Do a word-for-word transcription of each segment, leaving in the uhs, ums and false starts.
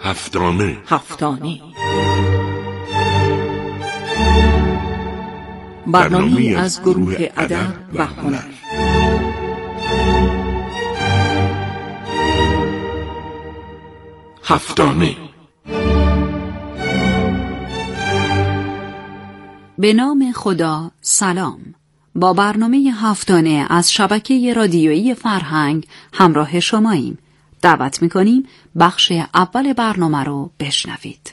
هفتانه هفتانه برنامه‌ای از گروه ادب و هنر. هفتانه به نام خدا. سلام. با برنامه هفتانه از شبکه رادیویی فرهنگ همراه شماییم. دعوت می‌کنیم بخش اول برنامه رو بشنوید.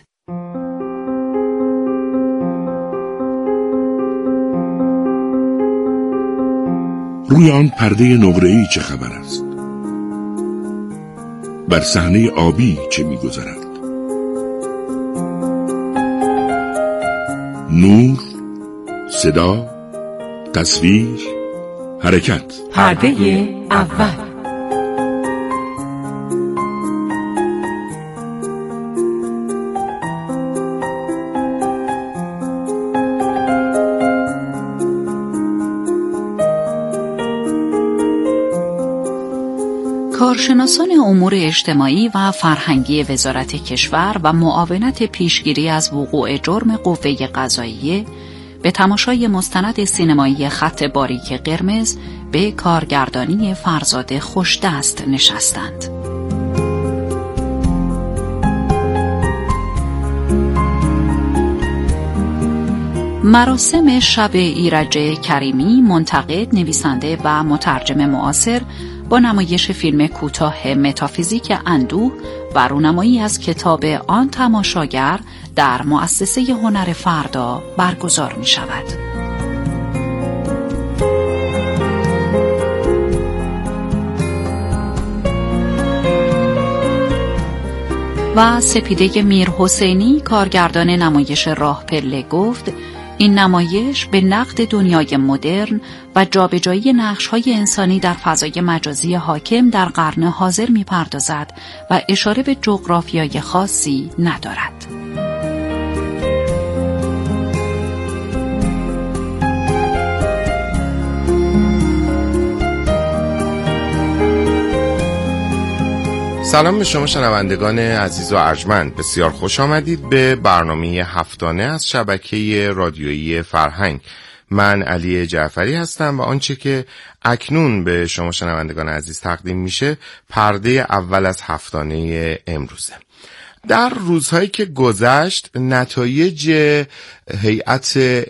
روی آن پرده نقره‌ای چه خبر است؟ بر صحنه آبی چه می‌گذرد؟ نور، صدا، تصویر، حرکت. پرده اول. کارشناسان امور اجتماعی و فرهنگی وزارت کشور و معاونت پیشگیری از وقوع جرم قوه قضاییه به تماشای مستند سینمایی خط باریک قرمز به کارگردانی فرزاد خوشدست نشستند. مراسم شب ایرج کریمی، منتقد، نویسنده و مترجم معاصر، با نمایش فیلم کوتاه متافیزیک اندوه و رونمایی از کتاب آن تماشاگر در مؤسسه هنر فردا برگزار می شود. و سپیده میر حسینی، کارگردان نمایش راه پله، گفت این نمایش به نقد دنیای مدرن و جابجایی نقش‌های انسانی در فضای مجازی حاکم در قرن حاضر می‌پردازد و اشاره به جغرافیای خاصی ندارد. سلام به شما شنوندگان عزیز و ارجمند، بسیار خوش آمدید به برنامه هفتانه از شبکه رادیویی فرهنگ. من علی جعفری هستم و آنچه که اکنون به شما شنوندگان عزیز تقدیم میشه پرده اول از هفتانه امروزه. در روزهایی که گذشت نتایج هیئت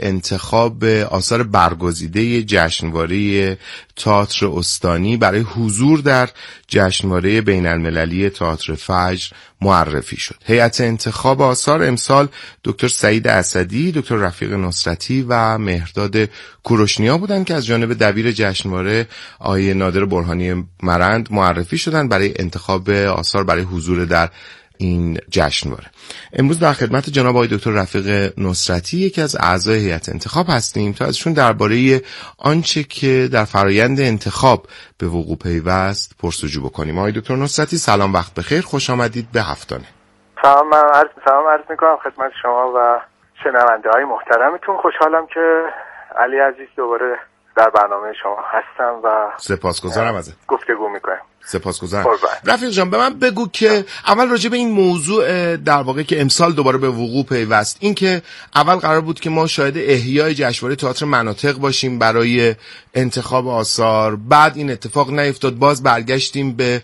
انتخاب آثار برگزیده جشنواره تئاتر استانی برای حضور در جشنواره بین المللی تئاتر فجر معرفی شد. هیئت انتخاب آثار امسال دکتر سعید اسدی، دکتر رفیق نصرتی و مهرداد کوروشنیا بودند که از جانب دبیر جشنواره آقای نادر برهانی مرند معرفی شدند برای انتخاب آثار برای حضور در این جشنواره. امروز در خدمت جناب آقای دکتر رفیق نصرتی، یکی از اعضای هیئت انتخاب هستیم تا ازشون درباره آنچه که در فرایند انتخاب به وقوع پیوست پرسجو بکنیم. آقای دکتر نصرتی سلام، وقت بخیر، خوش آمدید به هفتانه. سلام، من عرض سلام عرض می‌کنم خدمت شما و شنونده‌های محترمتون. خوشحالم که علی عزیز دوباره در برنامه شما هستم و سپاسگزارم ازت. گفتگو می‌کنم. سپاسگزارم. رفیق جان، به من بگو که اول راجع به این موضوع در واقع که امسال دوباره به وقوع پیوست، این که اول قرار بود که ما شاهد احیای جشنواره تئاتر مناطق باشیم برای انتخاب آثار، بعد این اتفاق نیفتاد، باز برگشتیم به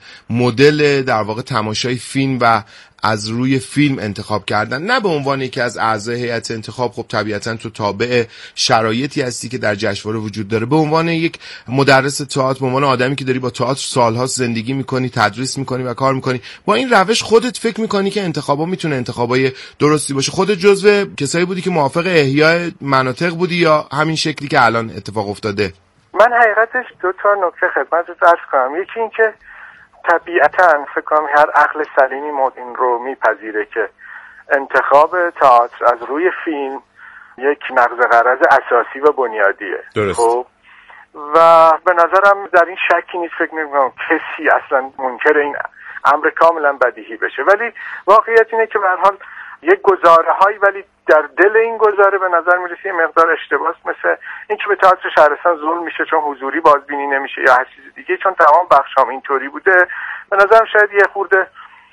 مدل در واقع تماشای فیلم و از روی فیلم انتخاب کردن، نه به عنوان یکی از اعضای هیئت انتخاب. خب طبیعتاً تو تابع شرایطی هستی که در جشنواره وجود داره، به عنوان یک مدرس تئاتر، به عنوان آدمی که داری با تئاتر سال‌هاست زندگی می‌کنی، تدریس می‌کنی و کار می‌کنی، با این روش خودت فکر می‌کنی که انتخابا میتونه انتخابای درستی باشه؟ خودت جزو کسایی بودی که موافق احیای مناطق بودی یا همین شکلی که الان اتفاق افتاده؟ من حقیقتش دو تا نکته خدمتت عرض کنم. یکی این که طبیعتاً فکر کنم هر عقل سلیمی این رو میپذیره که انتخاب تئاتر از روی فیلم یک نقض غرض اساسی و بنیادیه. درست. خب و به نظرم در این شکی نیست، فکر نمی‌کنم کسی اصلا منکر این امر کاملا بدیهی بشه، ولی واقعیت اینه که به هر حال یک گزاره هایی ولی در دل این گزاره به نظر میرسه یه مقدار اشتباهه، مثل اینکه به تئاتر شهرستان ظلم میشه چون حضوری بازبینی نمیشه یا هر چیز دیگه، چون تمام بخشام اینطوری بوده. به نظرم شاید یه خورده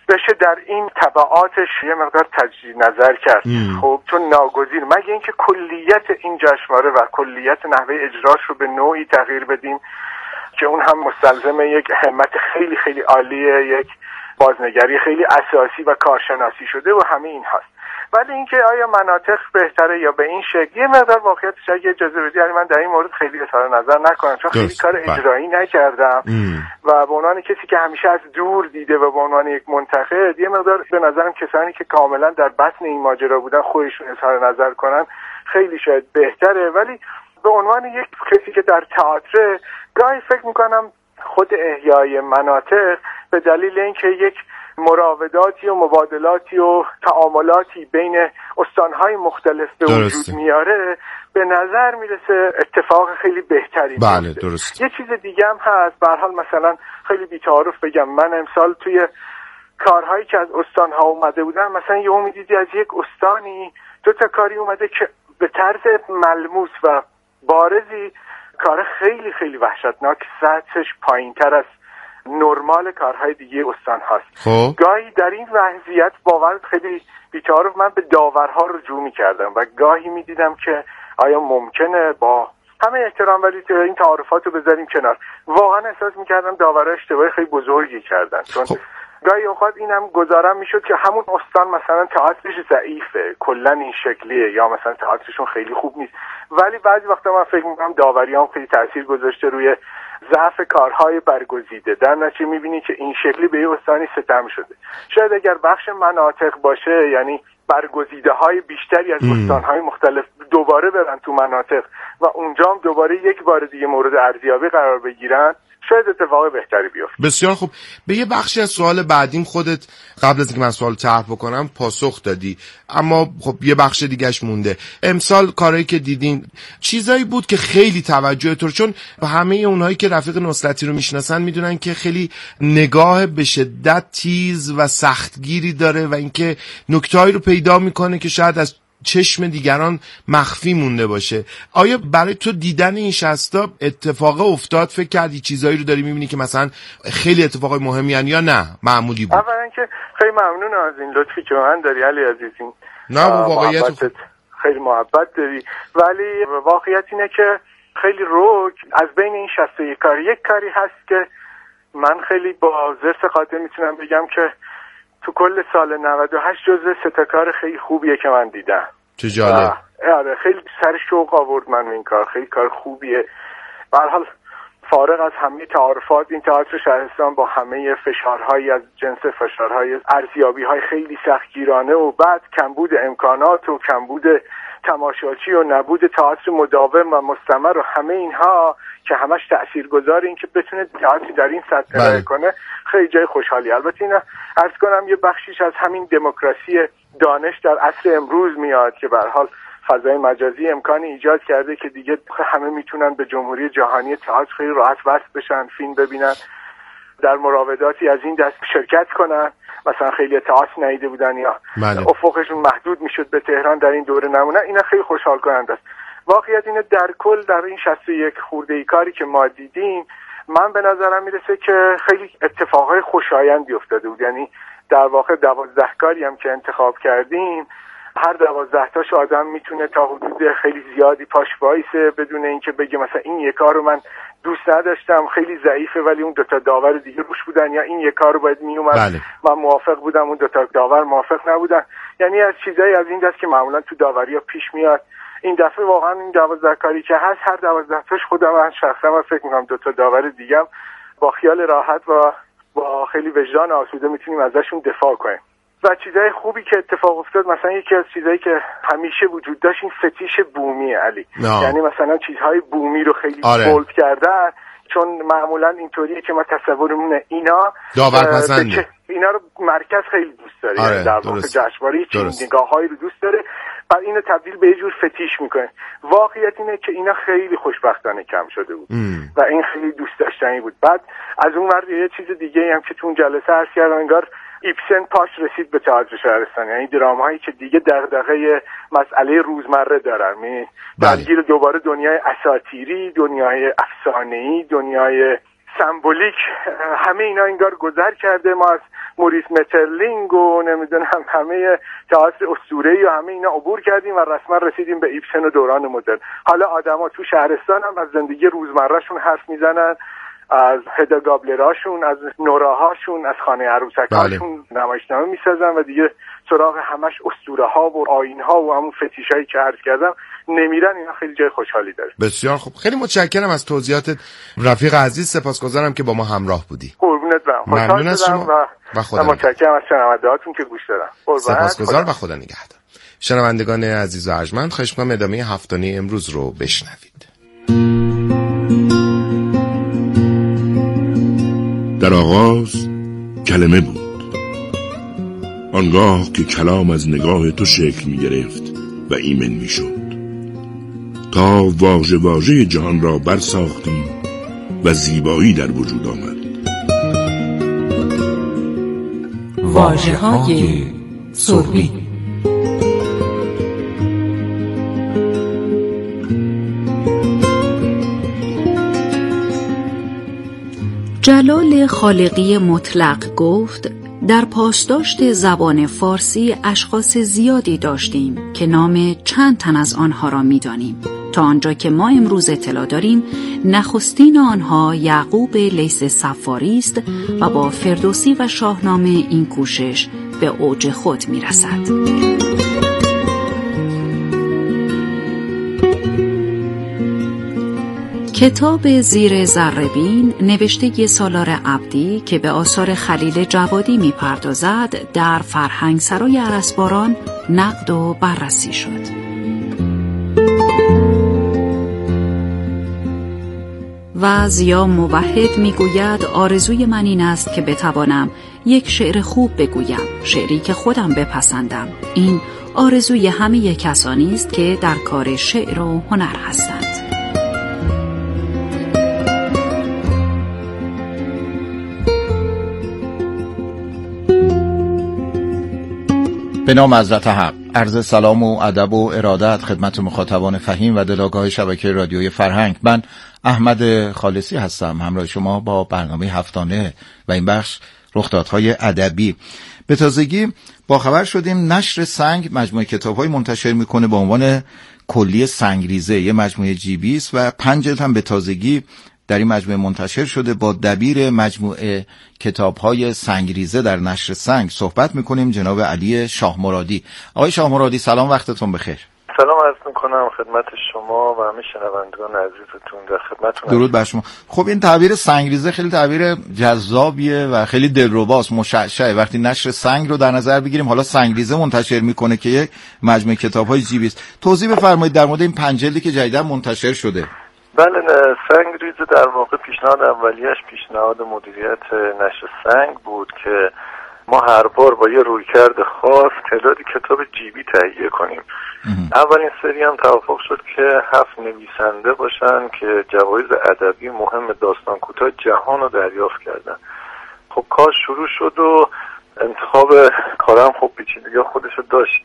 بشه در این تبعاتش یه مقدار تجدید نظر کرد. ام. خب چون ناگزیر مگه اینکه کلیت این جشنواره و کلیت نحوه اجراش رو به نوعی تغییر بدیم که اون هم مستلزم یک همت خیلی خیلی عالیه، یک بازنگری خیلی اساسی و کارشناسی شده و همه این هست. ولی اینکه آیا مناطق بهتره یا به این شکل، یه مقدار واقعیتش اگه اجازه بدی یعنی من در این مورد خیلی اظهار نظر نکنم چون خیلی کار اجرایی نکردم ام. و به عنوان کسی که همیشه از دور دیده و به عنوان یک منتقد یه مقدار به نظرم کسانی که کاملا در بطن این ماجرا بودن خودشون اظهار نظر کنن خیلی شاید بهتره. ولی به عنوان یک کسی که در تئاتر گاهی فکر میکنم خود احیای مناطق به دلیل اینکه یک مراوداتی و مبادلاتی و تعاملاتی بین استانهای مختلف به وجود میاره به نظر میرسه اتفاق خیلی بهتری. بله درست. یه چیز دیگه هم هست، به هر حال مثلا خیلی بی‌تعارف بگم، من امسال توی کارهایی که از استانها اومده بودن مثلا یهو میدیدی از یک استانی دو تا کاری اومده که به طرز ملموس و بارزی کار خیلی خیلی وحشتناک، سطحش پایین‌تر از نرمال کارهای دیگه استان هست. خب گاهی در این وضعیت باور خیلی بی‌تعارف من به داورها رجوع می‌کردم و گاهی می‌دیدم که آیا ممکنه با همه احترام ولی این تعارفات رو بذاریم کنار، واقعا احساس می‌کردم داورها اشتباه خیلی بزرگی کردن چون خب. گاهی اوقات اینم گزارم میشد که همون استان مثلا تئاترش ضعیفه، کلا این شکلیه، یا مثلا تئاترشون خیلی خوب نیست، ولی بعضی وقتا من فکر می‌کنم داوریام خیلی تاثیر گذاشته روی ضعف کارهای برگزیده. در نتیجه می‌بینی که این شکلی به یه استانی ستم شده. شاید اگر بخش مناطق باشه، یعنی برگزیده‌های بیشتری از استان‌های مختلف دوباره برن تو مناطق و اونجا هم دوباره یک بار دیگه مورد ارزیابی قرار بگیرن، شاید اتفاق بهتری بیفته. بسیار خوب. به یه بخشی از سوال بعدیم خودت قبل از اینکه من سوال طرح بکنم پاسخ دادی، اما خب یه بخش دیگهش مونده. امسال کارهایی که دیدین چیزایی بود که خیلی توجه تو، چون همه اونهایی که رفیق نصرتی رو میشناسن میدونن که خیلی نگاه به شدت تیز و سختگیری داره و اینکه نکتهایی رو پیدا میکنه که شاید از چشم دیگران مخفی مونده باشه. آیا برای تو دیدن این شصتا اتفاق افتاد؟ فکر کردی چیزایی رو داری میبینی که مثلا خیلی اتفاقای مهمی هن یا نه معمولی بود؟ اولا که خیلی ممنون از این لطفی که من داری علی عزیزی. نه واقعیت خب. خیلی محبت داری، ولی واقعیت اینه که خیلی روک از بین این شصت و یک کار یک کاری هست که من خیلی با زرس قاطع میتونم بگم که تو کل سال نود و هشت جزو سه تا کار خیلی خوبیه که من دیدم. چه جالب. آره خیلی سر شوق آورد من این کار، خیلی کار خوبیه. به هر حال فارغ از همه تعارفات این تئاتر شهرستان با همه فشارهایی از جنس فشارهای ارزیابی‌های خیلی سختگیرانه و بعد کمبود امکانات و کمبود تماشاچی و نبود تئاتر مداوم و مستمر و همه اینها که همش تاثیرگذار این که بتونه تئاتر در این سطح ارائه کنه خیلی جای خوشحالی. البته اینا عرض کنم یه بخشیش از همین دموکراسی دانش در عصر امروز میاد که به هر حال فضای مجازی امکانی ایجاد کرده که دیگه همه میتونن به جمهوری جهانی تئاتر خیلی راحت وصل بشن، فیلم ببینن، در مراوداتی از این دست شرکت کنن. مثلا خیلی تئاتر ندیده بودن یا بله. افقشون محدود میشد به تهران در این دوره نمونه. اینا خیلی خوشحال کننده است. واقعیت اینه در کل در این شصت و یک خورده ای کاری که ما دیدیم من به نظرم میرسه که خیلی اتفاقای خوشایندی افتاده بود. یعنی در واقع دوازده کاری هم که انتخاب کردیم هر دوازده تاش آدم میتونه تا حدود خیلی زیادی پاش وایسه بدون اینکه بگه مثلا این یک کارو من دوست نداشتم خیلی ضعیفه ولی اون دوتا داور دیگه روش بودن، یا این یک کارو باید میومد بله. من موافق بودم اون دوتا داور موافق نبودن. یعنی از چیزایی از این دست که معمولا تو داوری‌ها پیش میاد. این دفعه واقعا این دوازده کاری که هست هر دوازده تاش خودم من شخصا من فکر می‌کنم دوتا داور دیگه با خیال راحت و با خیلی وجدان آسوده میتونیم ازشون دفاع کنیم. و چیزای خوبی که اتفاق افتاد مثلا یکی از چیزایی که همیشه وجود داشت این فتیش بومی علی نه. یعنی مثلا چیزهای بومی رو خیلی آره. بولد کردن، چون معمولا اینطوریه که ما تصورمون اینا داورپسنده، اینا رو مرکز خیلی دوست داره آره. یعنی در واقع جشنواره چنین نگاه‌هایی رو دوست داره بعد اینو تبدیل به یه جور فتیش میکنه. واقعیت اینه که اینا خیلی خوشبختانه کم شده بود ام. و این خیلی دوست داشتنی بود. بعد از اون ور یه چیز دیگه هم که تو اون جلسه عرض کردم انگار ایبسن پاش رسید به تئاتر شهرستان، یعنی درامایی که دیگه دغدغه مسئله روزمره دارن، یعنی درگیر دوباره دنیای اساطیری، دنیای افسانه‌ای، دنیای سمبولیک همه اینا انگار گذر کرده. ما از موریس مترلینگ و نمیدونم همه تئاتر اسطوره‌ای و همه اینا عبور کردیم و رسما رسیدیم به ایبسن و دوران مدرن. حالا آدما تو شهرستان هم از زندگی روزمرهشون حرف میزنن، از هدا گابلراشون، از نوراهاشون، از خانه عروسکاشون بله. نمایشنامه میسازن و دیگه سراغ همش اسطوره ها و آیین ها و همون فتیشایی که عرض کردم نمیرن. اینا خیلی جای خوشحالی داره. بسیار خوب، خیلی متشکرم از توضیحاتت رفیق عزیز، سپاسگزارم که با ما همراه بودی. قربونت برم، خوشحال شدم و, و خدا متشکرم از شنوندهاتون که گوش دادن. سپاسگزار و خدا نگهدار. شنوندگان عزیز و ارجمند، خواهش می‌کنم ادامه هفتانه امروز رو بشنوید. در آغاز کلمه بود، آنگاه که کلام از نگاه تو شکل می گرفت و ایمن می شد، تا واژه واژه جهان را برساختیم و زیبایی در وجود آمد. واژه های سربی. جلال خالقی مطلق گفت در پاسداشت زبان فارسی اشخاص زیادی داشتیم که نام چند تن از آنها را می دانیم. تا آنجا که ما امروز اطلاع داریم نخستین آنها یعقوب لیث صفاری است و با فردوسی و شاهنامه این کوشش به اوج خود می رسد. کتاب زیر ذره‌بین نوشته سالار عبدی که به آثار خلیل جوادی می پردازد در فرهنگ سرای ارسباران نقد و بررسی شد. و ضیا موحد می گوید آرزوی من این است که بتوانم یک شعر خوب بگویم، شعری که خودم بپسندم. این آرزوی همه کسانی است که در کار شعر و هنر هستند. به نام حضرت حق، عرض سلام و ادب و ارادت خدمت مخاطبان فهیم و دلاگاه شبکه رادیوی فرهنگ. من احمد خالصی هستم، همراه شما با برنامه هفتانه و این بخش رخدادهای ادبی. به تازگی با خبر شدیم نشر سنگ مجموعه کتاب‌های منتشر میکنه با عنوان کلیه سنگریزه، یه مجموعه جیبی است و پنج جلد هم به تازگی در این مجموعه منتشر شده. با دبیر مجموعه کتاب‌های سنگریزه در نشر سنگ صحبت می‌کنیم، جناب علی شاه مرادی. آقای شاه مرادی سلام، وقتتون بخیر. سلام عرض می‌کنم خدمت شما و همه شنوندگان عزیزتون، در خدمتتون. درود بر شما. خب این تعبیر سنگریزه خیلی تعبیر جذابیه و خیلی دلرباست، مشعشعه. وقتی نشر سنگ رو در نظر بگیریم، حالا سنگریزه منتشر می‌کنه که یک مجموعه کتاب‌های جیبی است. توضیح بفرمایید در مورد این پنج جلدی که جدیداً منتشر شده. بله، سنگریزه در واقع پیشنهاد اولیش پیشنهاد مدیریت نشر سنگ بود که ما هر بار با یه رویکرد خاص تعدادی کتاب جیبی تهیه کنیم. اولین سری هم توافق شد که هفت نویسنده باشن که جوایز ادبی مهم داستان کوتاه جهان رو دریافت کردن. خب کار شروع شد و انتخاب کارم خب پیچیدگی خودشو داشت.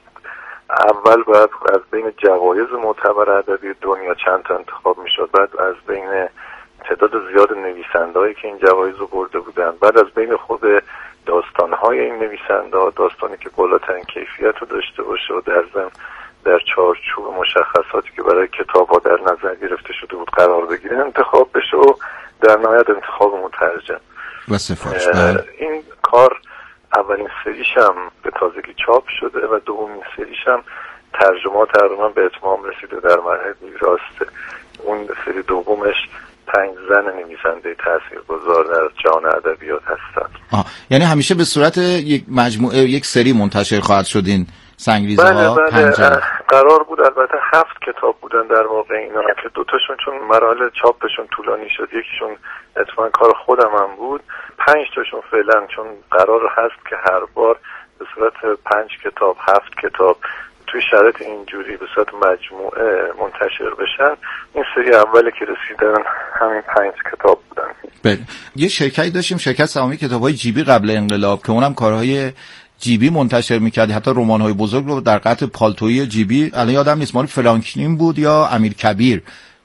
اول باید از بین جوایز معتبر ادبی دنیا چند تا انتخاب میشد، بعد از بین تعداد زیاد نویسنده‌هایی که این جوایز رو برده بودن، بعد از بین خود داستان‌های این نویسنده‌ها، داستانی که بالاترین کیفیت رو داشته باشه و در ضمن در چارچوب مشخصاتی که برای کتاب‌ها در نظر گرفته شده بود قرار بگیره انتخاب بشه و در نهایت انتخاب مترجم و سفارش. این کار اولین سریش هم به تازگی چاپ شده و دومین سریش هم ترجمه تقریبا به اتمام رسیده، در مرحله راست. اون سری دومش پنج زن نویسنده تاثیرگذار در جهان ادبیات هستند. آه. یعنی همیشه به صورت یک مجموعه، یک سری منتشر خواهد شد این سنگریزه ها؟ بله بله، قرار بود البته هفت کتاب بودن در واقع اینا که دوتاشون چون مراحل چاپشون طولانی شد، یکیشون اتفاقا کار خودم هم بود، پنج تاشون فعلا چون قرار هست که هر بار به صورت پنج کتاب هفت کتاب توی شرایط اینجوری به صورت مجموعه منتشر بشن. این سری اولی که رسیدن همین پنج کتاب بودن. بله. یه شرکتی داشتیم، شرکت سهامی کتاب‌های جیبی قبل انقلاب، که اونم کارهای جیبی منتشر می‌کرد، حتی رمان‌های بزرگ رو در قطع پالتویی جیبی. الان یادم نیست مال فرانکلین بود یا امیر کبیر،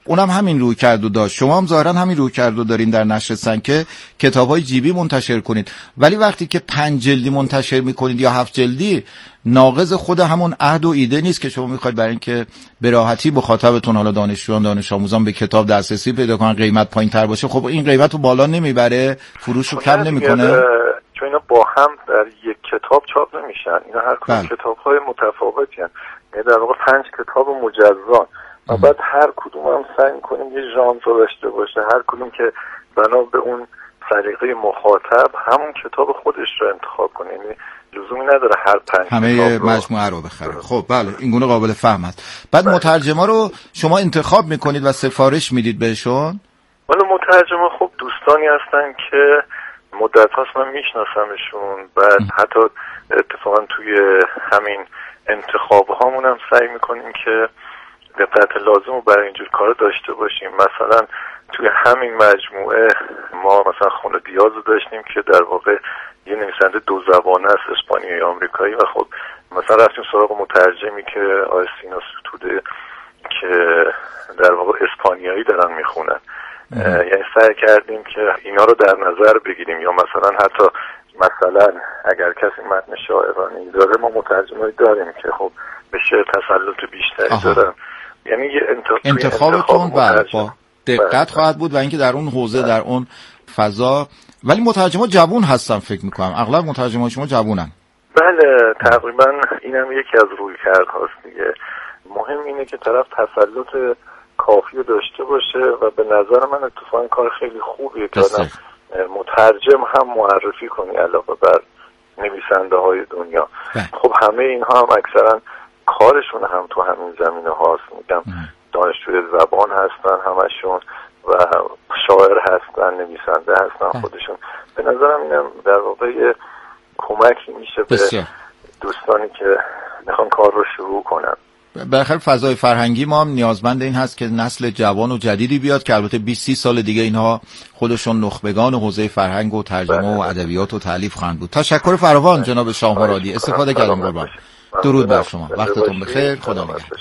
اونم همین روی کرد و داشت. شما هم ظاهرا همین روی کرد و دارین در نشر سنگ که کتاب‌های جیبی منتشر کنید. ولی وقتی که پنج جلدی منتشر میکنید یا هفت جلدی، ناقض خود همون عهد و ایده نیست که شما میخواید برای اینکه به راحتی مخاطبتون، حالا دانشجویان، دانش آموزان، به کتاب دسترسی پیدا کنن، قیمت پایین‌تر باشه؟ خب این قیمت رو بالا نمیبره، فروش رو کم نمیکنه؟ چون اینا با هم در یک کتاب چاپ نمیشن، اینا هر کدوم کتاب‌های متفاوتی هستن، یعنی در واقع پنج کتاب مجزا و بعد هر کدوم هم سعی می‌کنیم یه ژانر داشته باشه، هر کدوم که بنا به اون سلیقه مخاطب همون کتاب خودش رو انتخاب کنه، یعنی لزومی نداره هر پنج همه مجموعه رو بخره. خب بله، این گونه قابل فهم است. بعد بله. مترجما رو شما انتخاب میکنید و سفارش میدید بهشون؟ ولی مترجما خب دوستانی هستن که مدت هاست من میشناسمشون، بعد ام. حتی اتفاقا توی همین انتخاب هامون هم سعی میکنیم که دقت لازم رو برای اینجور کار داشته باشیم. مثلا توی همین مجموعه ما مثلا خونه دیاز رو داشتیم که در واقع یه نویسنده دو زبانه است، اسپانیایی آمریکایی، و خب مثلا رفتیم سراغ مترجمی که آقای سینا ستوده که در واقع اسپانیایی دارن میخونن، یعنی سعی کردیم که اینا رو در نظر بگیریم. یا مثلا حتی مثلا اگر کسی متن شاعرانه‌ای داره، ما مترجمایی داریم که خب به شعر تسلط بیشتری دارن. یعنی یه انتخاب انتخابتون با دقت خواهد بود و اینکه در اون حوزه در اون فضا. ولی مترجما جوون هستن فکر میکنم، اغلب مترجمای شما جوونن. بله تقریبا اینم یکی از رویکردهاست دیگه. مهم اینه که طرف تسلط کافی رو داشته باشه و به نظر من اتفاقا کار خیلی خوبیه که آدم مترجم هم معرفی کنی علاوه بر نویسنده های دنیا. بله. خب همه اینها هم اکثرا کارشون هم تو همین زمینه هاست، میگم دانشجوی زبان هستن همشون و شاعر هستن، نویسنده هستن خودشون. به نظرم اینم در واقع کمکی میشه به دوستانی که میخوان کار رو شروع کنن. بالاخره فضای فرهنگی ما هم نیازمند این هست که نسل جوان و جدیدی بیاد که البته بیست سی سال دیگه اینها خودشون نخبگان حوزه فرهنگ و ترجمه و ادبیات و تالیف خواهند بود. تشکر فراوان جناب شاه مرادی، استفاده کردم قربان. درود بر شما، وقتتون بخیر، خدا نگهدار.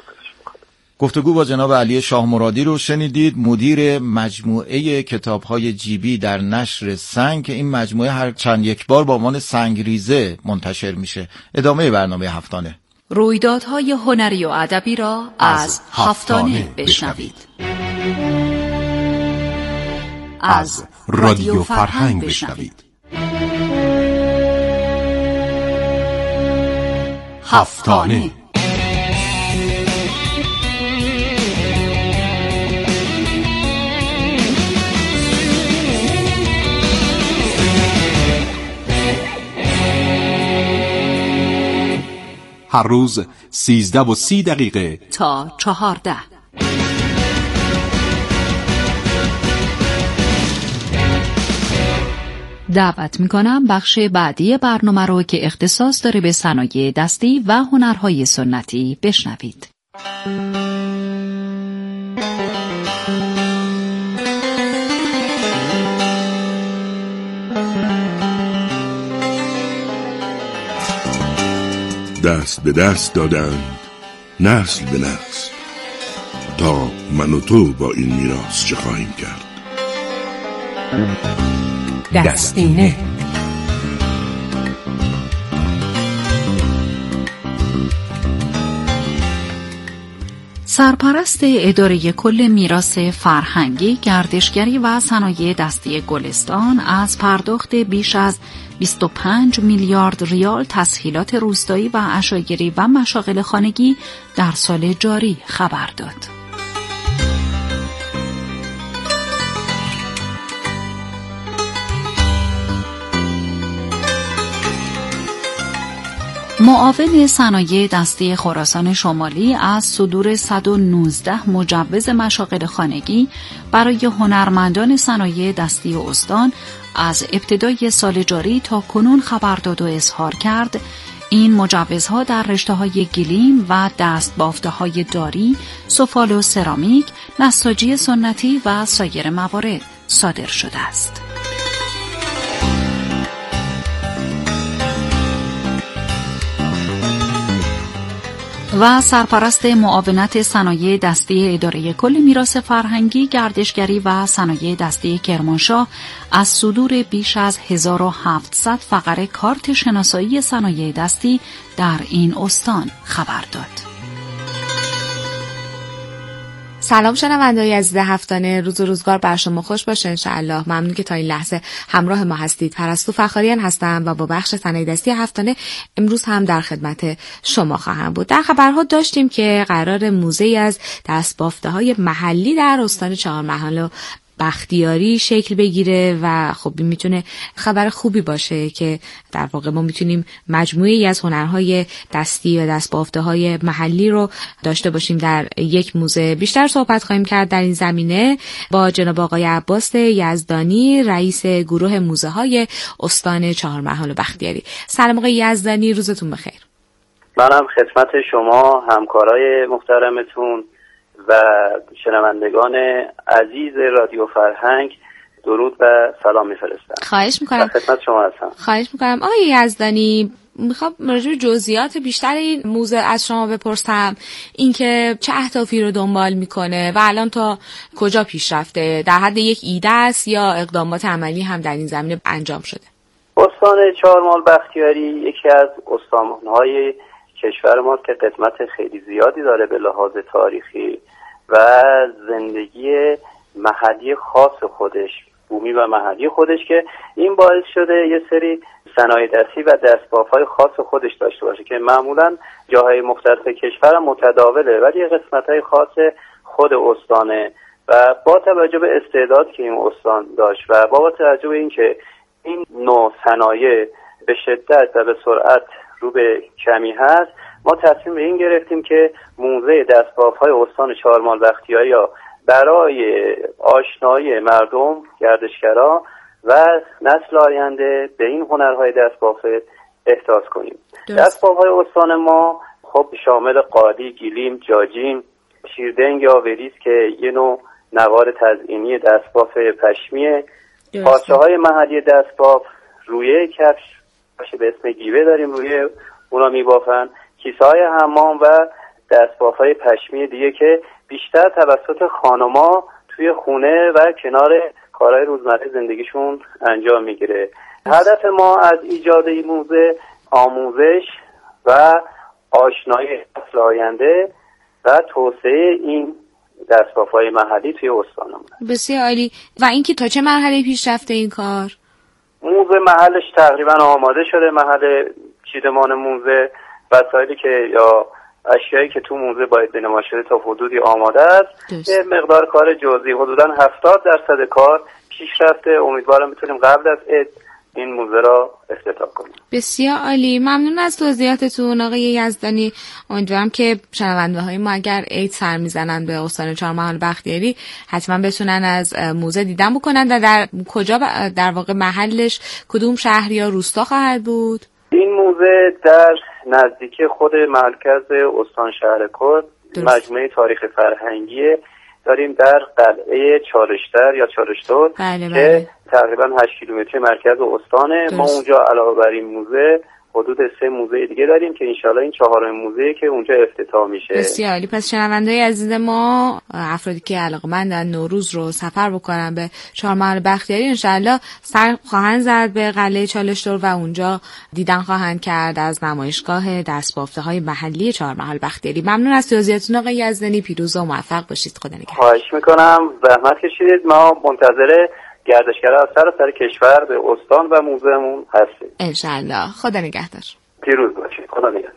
گفتگو با جناب علی شاه مرادی رو شنیدید، مدیر مجموعه کتاب‌های جیبی در نشر سنگ که این مجموعه هر چند یک بار با عنوان سنگریزه منتشر میشه. ادامه برنامه هفتانه. رویدادهای هنری و ادبی را از هفتانه بشنوید. از رادیو فرهنگ بشنوید. هفتانه. هر روز سیزده و سی دقیقه تا چهارده. دعوت میکنم بخش بعدی برنامه رو که اختصاص داره به صنایع دستی و هنرهای سنتی بشنوید. دست به دست دادند نسل به نسل، تا من و تو با این میراث چه خواهیم کرد؟ دستینه. سرپرست اداره کل میراث فرهنگی، گردشگری و صنایع دستی گلستان از پرداخت بیش از بیست و پنج میلیارد ریال تسهیلات روستایی و عشایری و مشاغل خانگی در سال جاری خبر داد. معاون صنایع دستی خراسان شمالی از صدور صد و نوزده مجوز مشاغل خانگی برای هنرمندان صنایع دستی استان از ابتدای سال جاری تا کنون خبر داد و اظهار کرد این مجوزها در رشته‌های گلیم و دست بافته‌های داری، سفال و سرامیک، نساجی سنتی و سایر موارد صادر شده است. و سرپرست معاونت صنایع دستی اداره کل میراث فرهنگی، گردشگری و صنایع دستی کرمانشاه از صدور بیش از هزار و هفتصد فقره کارت شناسایی صنایع دستی در این استان خبر داد. سلام شنونده‌های عزیز هفتانه، روز و روزگار بر شما خوش باشه انشاءالله. ممنون که تا این لحظه همراه ما هستید. پرستو فخاریان هستم و با بخش صنایع دستی هفتانه امروز هم در خدمت شما خواهم بود. در خبرها داشتیم که قرار موزه‌ای از دست‌بافته‌های محلی در استان چهارمحال بختیاری شکل بگیره و خب این میتونه خبر خوبی باشه که در واقع ما میتونیم مجموعه‌ای از هنرهای دستی و دست‌بافته‌های محلی رو داشته باشیم در یک موزه. بیشتر صحبت خواهیم کرد در این زمینه با جناب آقای عباس یزدانی، رئیس گروه موزه‌های استان چهارمحال بختیاری. سلام آقای یزدانی، روزتون بخیر. منم خدمت شما، همکارای محترمتون و شنوندگان عزیز رادیو فرهنگ درود و سلام میفرستم. خواهش میکنم. خدمت شما هستم. خواهش میکنم. آقای یزدانی، میخوام راجع به جزئیات بیشتر این موزه از شما بپرسم، اینکه چه اهدافی رو دنبال میکنه و الان تا کجا پیش رفته؟ در حد یک ایده است یا اقدامات عملی هم در این زمینه انجام شده؟ استان چهارمحال بختیاری یکی از استانهای کشور ما که قدمت خیلی زیادی داره به لحاظ تاریخی و زندگی محلی خاص خودش، بومی و محلی خودش، که این باعث شده یه سری صنایع دستی و دستباف‌های خاص خودش داشته باشه که معمولاً جاهای مختلف کشور متداوله، ولی قسمت‌های خاص خود استانه و با توجه به استعداد که این استان داشت و با توجه به اینکه این نوع صنایع به شدت و به سرعت رو به کمی هست، ما تصمیم به این گرفتیم که موزه دستباف‌های استان چهارمحال بختیاری یا برای آشنایی مردم، گردشگرا و نسل آینده به این هنرهای دستبافه احداث کنیم. دستباف‌های استان ما خب شامل قالی، گیلیم، جاجیم، شیردنگ یا وریز که یه نوع نوار تزئینی دستباف پشمیه، پارچه‌های محلی دستباف، رویه کفش باشه به اسم گیوه داریم، روی اونا میبافن، کیسه‌های حمام و دستباف‌های پشمی دیگه که بیشتر توسط خانم‌ها توی خونه و کنار کارهای روزمره زندگیشون انجام میگیره. هدف ما از ایجاد این موزه آموزش و آشنایی نسل آینده و توسعه این دستباف‌های محلی توی استانمون. بسیار عالی. و اینکه تا چه مرحله پیش رفته این کار؟ موزه محلش تقریبا آماده شده، محل چیدمان موزه، وسایلی که یا اشیایی که تو موزه باید به نمایش شده تا حدودی آماده است. یه مقدار کار جزئی حدوداً هفتاد درصد کار پیش رفته. امیدوارم بتونیم قبل از عید این موزه را افتتاح کنیم. بسیار عالی، ممنون از توضیحاتتون آقای یزدانی. امیدوارم که شنونده های ما اگر عید سر میزنن به استان چهارمحال بختیاری حتما بتونن از موزه دیدن بکنن. و در کجا در واقع محلش کدوم شهر یا روستا خواهد بود؟ این موزه در نزدیکی خود مرکز استان شهرکرد، مجموعه تاریخ فرهنگی داریم در قلعه چالشتر یا چالشتور بله بله. که تقریبا هشت کیلومتری مرکز استانه. ما اونجا علاوه بر این موزه حدود سه موزه دیگه داریم که انشالله این چهارمین موزه که اونجا افتتاح میشه. بسیار عالی. پس شنونده‌های عزیز ما، افرادی که علاقه‌مندن نوروز رو سفر بکنن به چهارمحال بختیاری، انشالله سر خواهند زد به قلعه چالشتور و اونجا دیدن خواهند کرد از نمایشگاه دستبافته‌های محلی چهارمحال بختیاری. ممنون از توضیحاتتون آقای یزدانی. پیروز و موفق باشید. خدا نگهدار. خواهش میکنم، زحمت کشیدید. ما منتظر گردشگران از سراسر کشور به استان و موزهمون هستیم انشالله. خدا نگهدار. پیروز باشید. خدا نگهدار.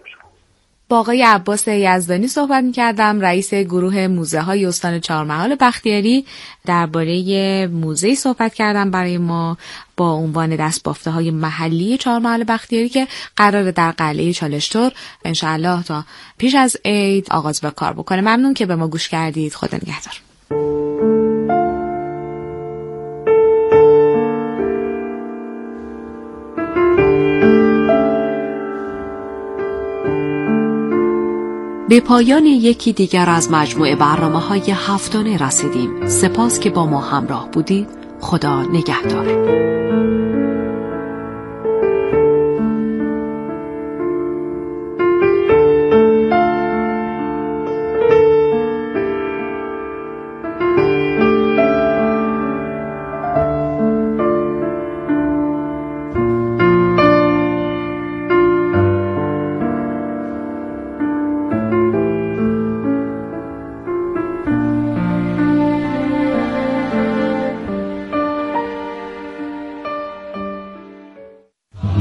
با آقای عباس یزدانی صحبت می‌کردم، رئیس گروه موزه‌های استان چهارمحال بختیاری. درباره موزه‌ای صحبت کردم برای ما با عنوان دست‌بافته‌های محلی چهارمحال بختیاری که قراره در قلعه چالشتور انشالله تا پیش از عید آغاز به کار بکنه. ممنون که به ما گوش کردید. خدا نگهدار. به پایان یکی دیگر از مجموعه برنامه‌های هفتانه رسیدیم. سپاس که با ما همراه بودید. خدا نگهدار.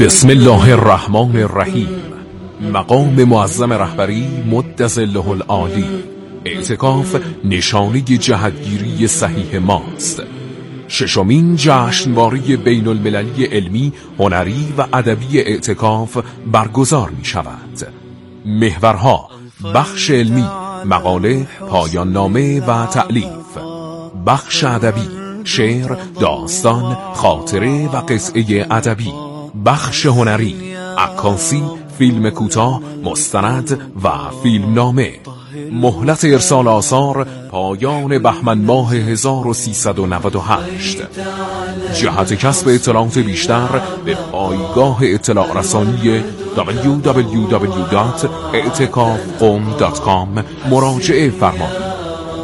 بسم الله الرحمن الرحیم. مقام معظم رهبری مدظله العالی. اعتکاف نشانه جهتگیری صحیح ماست. ششمین جشنواره بین المللی علمی، هنری و ادبی اعتکاف برگزار می شود. محورها: بخش علمی، مقاله، پایان نامه و تألیف. بخش ادبی، شعر، داستان، خاطره و قصه ادبی. بخش هنری، عکاسی، فیلم کوتاه، مستند و فیلم نامه. مهلت ارسال آثار پایان بهمن ماه هزار و سیصد و نود و هشت. جهت کسب اطلاعات بیشتر به پایگاه اطلاع رسانی دبلیو دبلیو دبلیو دات اعتکاف قم دات کام مراجعه فرمایید.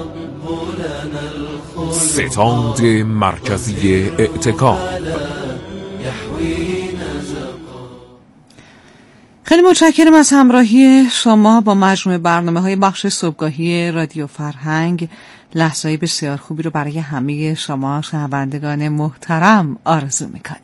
ستاد مرکزی اعتکاف. خیلی متشکرم از همراهی شما با مجموعه برنامه‌های بخش صبحگاهی رادیو فرهنگ. لحظه‌ای بسیار خوبی رو برای همه شما شنوندگان محترم آرزو می‌کنیم.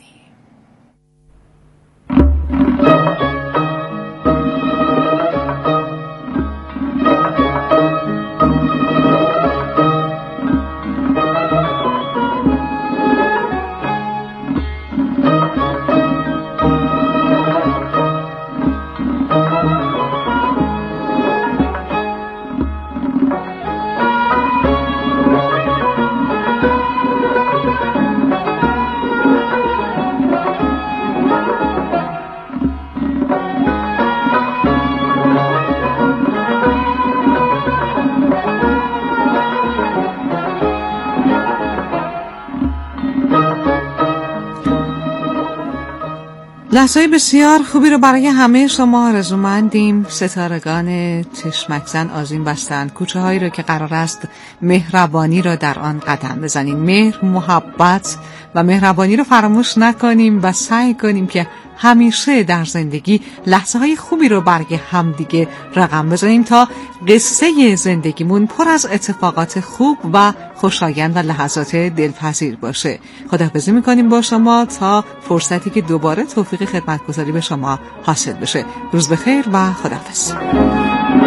لحظه‌ای بسیار خوبی رو برای همه شما آرزومندیم. ستارگان چشمک زن آذین بستند کوچه هایی رو که قرار است مهربانی رو در آن قدم بزنیم. مهر، محبت و مهربانی رو فراموش نکنیم و سعی کنیم که همیشه در زندگی لحظه های خوبی رو برای همدیگه رقم بزنیم تا قصه زندگیمون پر از اتفاقات خوب و خوشایند و لحظات دلپذیر باشه. خداحافظی میکنیم با شما تا فرصتی که دوباره توفیق خدمتگزاری به شما حاصل بشه. روز بخیر و خداحافظ.